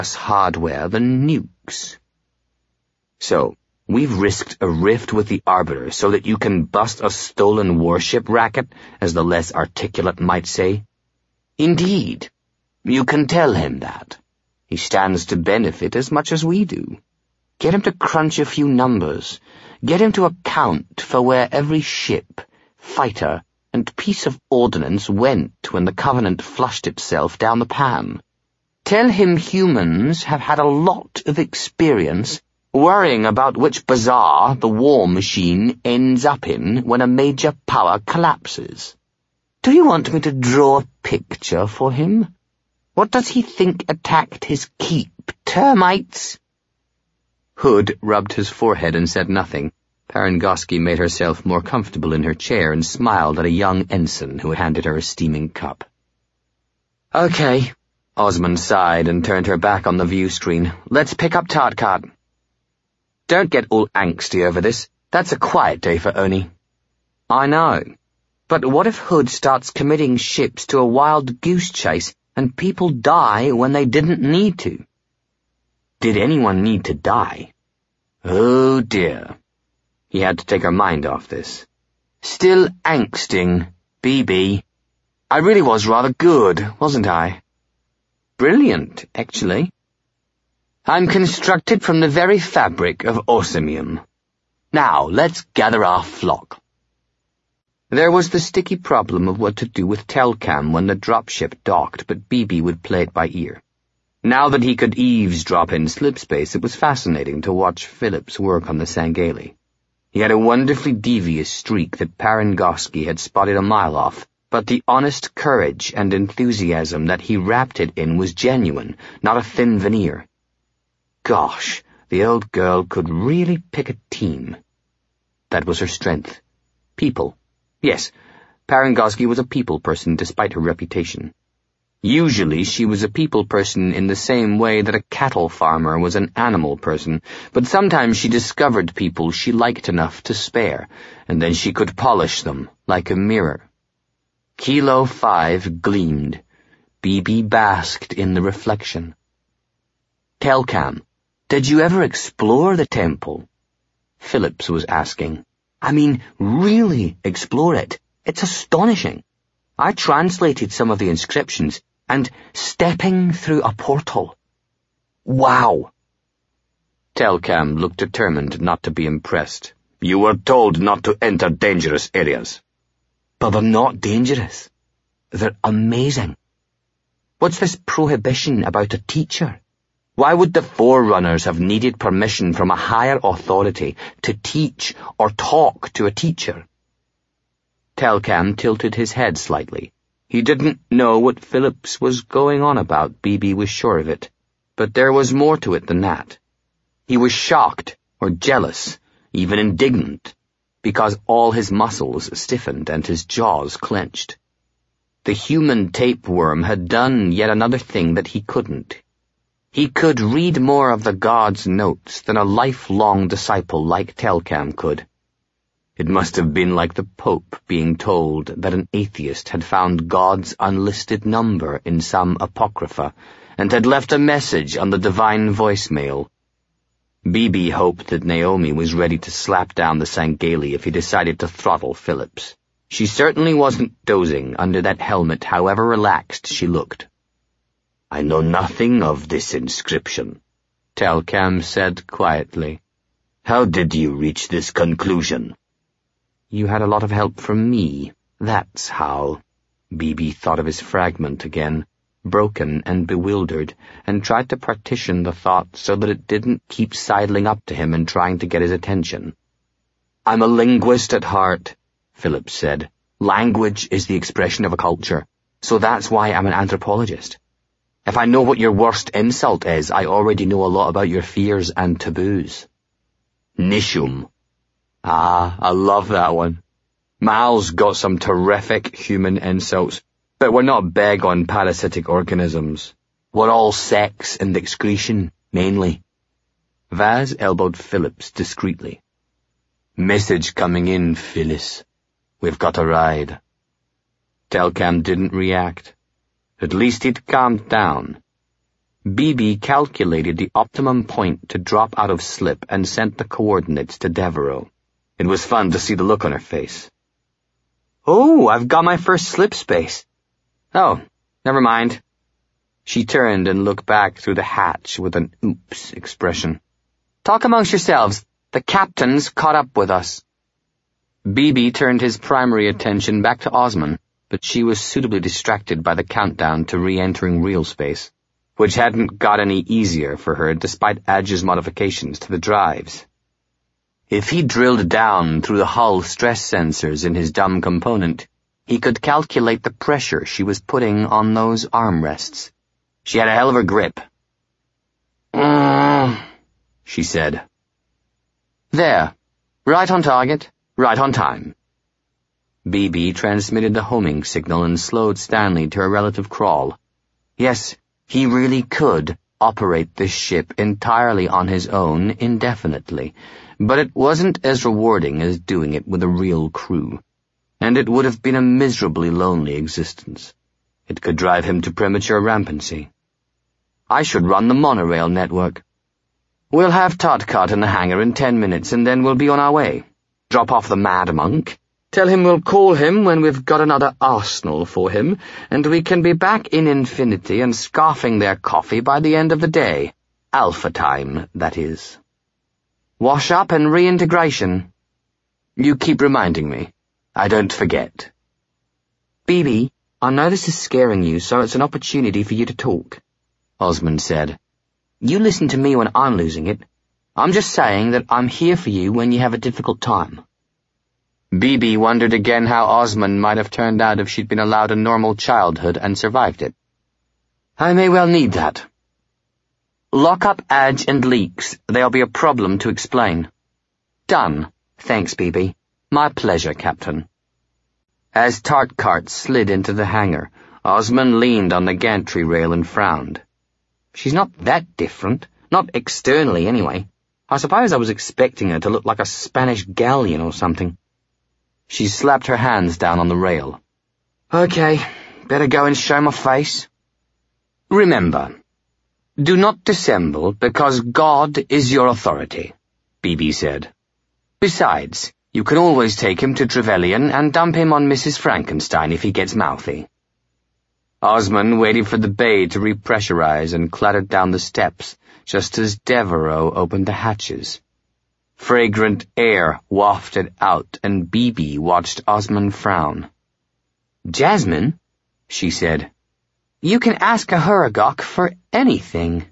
hardware than nukes. So, we've risked a rift with the Arbiter so that you can bust a stolen warship racket, as the less articulate might say. Indeed, you can tell him that. He stands to benefit as much as we do. Get him to crunch a few numbers. Get him to account for where every ship, fighter, and piece of ordnance went when the Covenant flushed itself down the pan. Tell him humans have had a lot of experience worrying about which bazaar the war machine ends up in when a major power collapses. Do you want me to draw a picture for him? What does he think attacked his keep? Termites? Hood rubbed his forehead and said nothing. Parangosky made herself more comfortable in her chair and smiled at a young ensign who handed her a steaming cup. Okay, Osmond sighed and turned her back on the view screen. Let's pick up Tarkat. Don't get all angsty over this. That's a quiet day for Oni. I know. But what if Hood starts committing ships to a wild goose chase and people die when they didn't need to? Did anyone need to die? Oh dear. He had to take her mind off this. Still angsting, BB. I really was rather good, wasn't I? Brilliant, actually. I'm constructed from the very fabric of osmium. Now, let's gather our flock. There was the sticky problem of what to do with Telcam when the dropship docked, but BB would play it by ear. Now that he could eavesdrop in slipspace, it was fascinating to watch Phillips work on the Sangeli. He had a wonderfully devious streak that Parangosky had spotted a mile off, but the honest courage and enthusiasm that he wrapped it in was genuine, not a thin veneer. Gosh, the old girl could really pick a team. That was her strength. People. Yes, Parangosky was a people person despite her reputation. Usually she was a people person in the same way that a cattle farmer was an animal person, but sometimes she discovered people she liked enough to spare, and then she could polish them like a mirror. Kilo 5 gleamed. BB basked in the reflection. Telcam, did you ever explore the temple? Phillips was asking. I mean, really explore it. It's astonishing. I translated some of the inscriptions, and stepping through a portal. Wow! Telcam looked determined not to be impressed. You were told not to enter dangerous areas. But they're not dangerous. They're amazing. What's this prohibition about a teacher? Why would the Forerunners have needed permission from a higher authority to teach or talk to a teacher? Telcam tilted his head slightly. He didn't know what Phillips was going on about, BB was sure of it. But there was more to it than that. He was shocked, or jealous, even indignant, because all his muscles stiffened and his jaws clenched. The human tapeworm had done yet another thing that he couldn't. He could read more of the gods' notes than a lifelong disciple like Telcam could. It must have been like the Pope being told that an atheist had found God's unlisted number in some apocrypha and had left a message on the divine voicemail. BB hoped that Naomi was ready to slap down the Sangeli if he decided to throttle Phillips. She certainly wasn't dozing under that helmet, however relaxed she looked. I know nothing of this inscription, Telcam said quietly. How did you reach this conclusion? You had a lot of help from me, that's how. BB thought of his fragment again, broken and bewildered, and tried to partition the thought so that it didn't keep sidling up to him and trying to get his attention. I'm a linguist at heart, Phillips said. Language is the expression of a culture, so that's why I'm an anthropologist. If I know what your worst insult is, I already know a lot about your fears and taboos. Nishum. Ah, I love that one. Mal's got some terrific human insults, but we're not big on parasitic organisms. We're all sex and excretion, mainly. Vaz elbowed Phillips discreetly. Message coming in, Phyllis. We've got a ride. Telcam didn't react. At least he'd calmed down. BB calculated the optimum point to drop out of slip and sent the coordinates to Devereaux. It was fun to see the look on her face. "Oh, I've got my first slip space. Oh, never mind." She turned and looked back through the hatch with an oops expression. "Talk amongst yourselves. The captain's caught up with us." BB turned his primary attention back to Osman, but she was suitably distracted by the countdown to re-entering real space, which hadn't got any easier for her despite Adge's modifications to the drives. If he drilled down through the hull stress sensors in his dumb component, he could calculate the pressure she was putting on those armrests. She had a hell of a grip. She said. "There. Right on target, right on time." BB transmitted the homing signal and slowed Stanley to a relative crawl. Yes, he really could operate this ship entirely on his own indefinitely, but it wasn't as rewarding as doing it with a real crew, and it would have been a miserably lonely existence. It could drive him to premature rampancy. "I should run the monorail network. We'll have Todcott in the hangar in 10 minutes, and then we'll be on our way. Drop off the Mad Monk. Tell him we'll call him when we've got another arsenal for him, and we can be back in Infinity and scoffing their coffee by the end of the day. Alpha time, that is. Wash up and reintegration. You keep reminding me. I don't forget." "BB, I know this is scaring you, so it's an opportunity for you to talk," Osmond said. "You listen to me when I'm losing it. I'm just saying that I'm here for you when you have a difficult time." BB wondered again how Osmond might have turned out if she'd been allowed a normal childhood and survived it. "I may well need that." "Lock up Adge and Leaks. There'll be a problem to explain." "Done. Thanks, BB. My pleasure, Captain." As Tartcart slid into the hangar, Osmond leaned on the gantry rail and frowned. "She's not that different. Not externally, anyway. I suppose I was expecting her to look like a Spanish galleon or something." She slapped her hands down on the rail. "Okay, better go and show my face." "Remember, do not dissemble because God is your authority," BB said. "Besides, you can always take him to Trevelyan and dump him on Mrs. Frankenstein if he gets mouthy." Osmond waited for the bay to repressurize and clattered down the steps just as Devereaux opened the hatches. Fragrant air wafted out and BB watched Osmond frown. "Jasmine," she said, "you can ask a Huragok for anything."